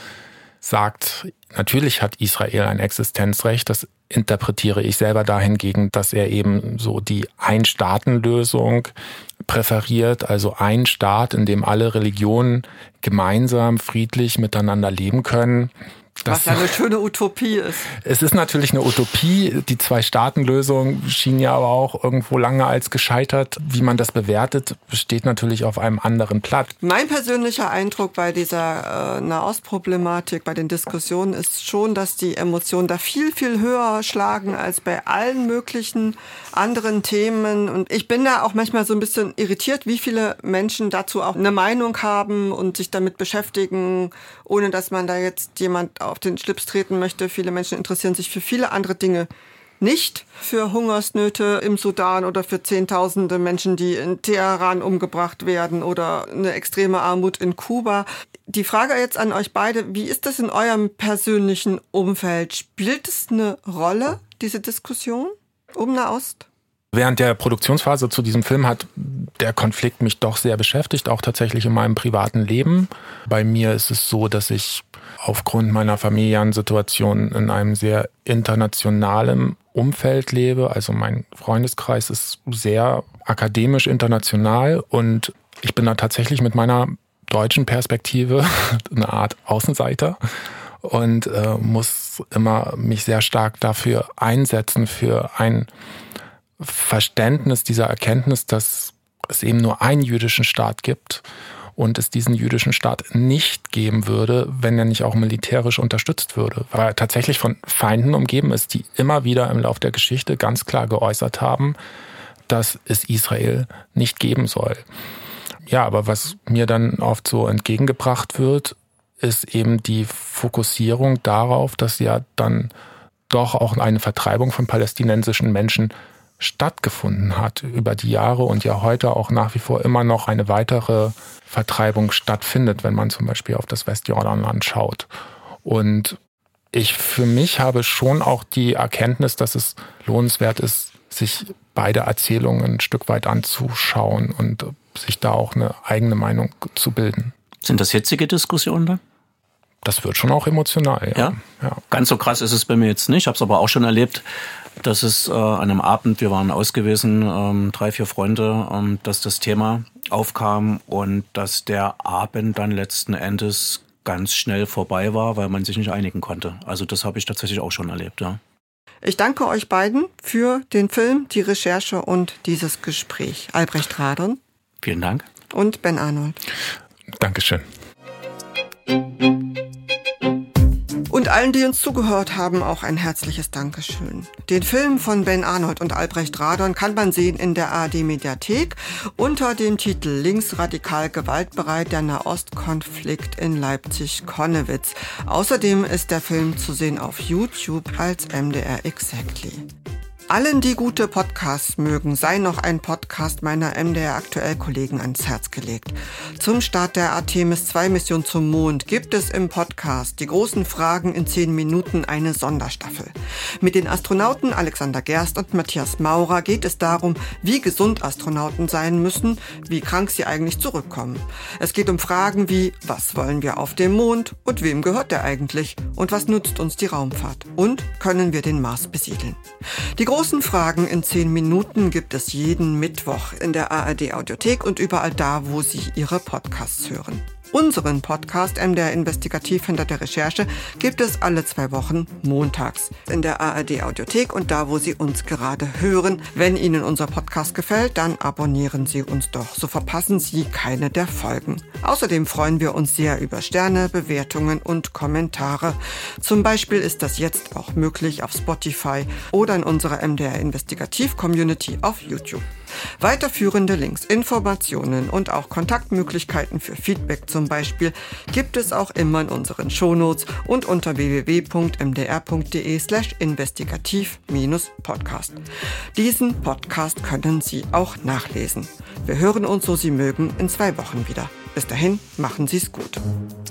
sagt, natürlich hat Israel ein Existenzrecht. Das interpretiere ich selber dahingegen, dass er eben so die Ein-Staaten-Lösung präferiert, also ein Staat, in dem alle Religionen gemeinsam friedlich miteinander leben können. Was ja eine schöne Utopie ist. Es ist natürlich eine Utopie. Die Zwei-Staaten-Lösung schien ja aber auch irgendwo lange als gescheitert. Wie man das bewertet, steht natürlich auf einem anderen Blatt. Mein persönlicher Eindruck bei dieser äh, Nahostproblematik, bei den Diskussionen, ist schon, dass die Emotionen da viel, viel höher schlagen als bei allen möglichen anderen Themen. Und ich bin da auch manchmal so ein bisschen irritiert, wie viele Menschen dazu auch eine Meinung haben und sich damit beschäftigen, ohne dass man da jetzt jemand auf den Schlips treten möchte. Viele Menschen interessieren sich für viele andere Dinge nicht. Für Hungersnöte im Sudan oder für Zehntausende Menschen, die in Teheran umgebracht werden oder eine extreme Armut in Kuba. Die Frage jetzt an euch beide, wie ist das in eurem persönlichen Umfeld? Spielt es eine Rolle, diese Diskussion um Nahost? Während der Produktionsphase zu diesem Film hat der Konflikt mich doch sehr beschäftigt, auch tatsächlich in meinem privaten Leben. Bei mir ist es so, dass ich aufgrund meiner familiären Situation in einem sehr internationalen Umfeld lebe. Also mein Freundeskreis ist sehr akademisch international und ich bin da tatsächlich mit meiner deutschen Perspektive eine Art Außenseiter und äh, muss immer mich sehr stark dafür einsetzen, für ein Verständnis dieser Erkenntnis, dass es eben nur einen jüdischen Staat gibt und es diesen jüdischen Staat nicht geben würde, wenn er nicht auch militärisch unterstützt würde. Weil er tatsächlich von Feinden umgeben ist, die immer wieder im Lauf der Geschichte ganz klar geäußert haben, dass es Israel nicht geben soll. Ja, aber was mir dann oft so entgegengebracht wird, ist eben die Fokussierung darauf, dass ja dann doch auch eine Vertreibung von palästinensischen Menschen stattgefunden hat über die Jahre und ja heute auch nach wie vor immer noch eine weitere Vertreibung stattfindet, wenn man zum Beispiel auf das Westjordanland schaut. Und ich für mich habe schon auch die Erkenntnis, dass es lohnenswert ist, sich beide Erzählungen ein Stück weit anzuschauen und sich da auch eine eigene Meinung zu bilden. Sind das jetzige Diskussionen da? Das wird schon auch emotional, ja. Ja? Ja. Ganz so krass ist es bei mir jetzt nicht. Ich habe es aber auch schon erlebt, dass es äh, an einem Abend, wir waren aus gewesen, ähm, drei, vier Freunde, ähm, dass das Thema aufkam und dass der Abend dann letzten Endes ganz schnell vorbei war, weil man sich nicht einigen konnte. Also das habe ich tatsächlich auch schon erlebt, ja. Ich danke euch beiden für den Film, die Recherche und dieses Gespräch. Albrecht Radon. Vielen Dank. Und Ben Arnold. Dankeschön. Und allen, die uns zugehört haben, auch ein herzliches Dankeschön. Den Film von Ben Arnold und Albrecht Radon kann man sehen in der A R D-Mediathek unter dem Titel Linksradikal gewaltbereit, der Nahostkonflikt in Leipzig-Connewitz. Außerdem ist der Film zu sehen auf YouTube als M D R Exactly. Allen, die gute Podcasts mögen, sei noch ein Podcast meiner M D R Aktuell-Kollegen ans Herz gelegt. Zum Start der Artemis zwei Mission zum Mond gibt es im Podcast Die großen Fragen in zehn Minuten eine Sonderstaffel. Mit den Astronauten Alexander Gerst und Matthias Maurer geht es darum, wie gesund Astronauten sein müssen, wie krank sie eigentlich zurückkommen. Es geht um Fragen wie, was wollen wir auf dem Mond und wem gehört der eigentlich und was nutzt uns die Raumfahrt und können wir den Mars besiedeln. Die großen Fragen in zehn Minuten gibt es jeden Mittwoch in der A R D Audiothek und überall da, wo Sie Ihre Podcasts hören. Unseren Podcast M D R Investigativ hinter der Recherche gibt es alle zwei Wochen montags in der A R D Audiothek und da, wo Sie uns gerade hören. Wenn Ihnen unser Podcast gefällt, dann abonnieren Sie uns doch, so verpassen Sie keine der Folgen. Außerdem freuen wir uns sehr über Sterne, Bewertungen und Kommentare. Zum Beispiel ist das jetzt auch möglich auf Spotify oder in unserer M D R Investigativ Community auf YouTube. Weiterführende Links, Informationen und auch Kontaktmöglichkeiten für Feedback zum Beispiel gibt es auch immer in unseren Shownotes und unter w w w punkt m d r punkt d e slash investigativ podcast. Diesen Podcast können Sie auch nachlesen. Wir hören uns, so Sie mögen, in zwei Wochen wieder. Bis dahin, machen Sie es gut.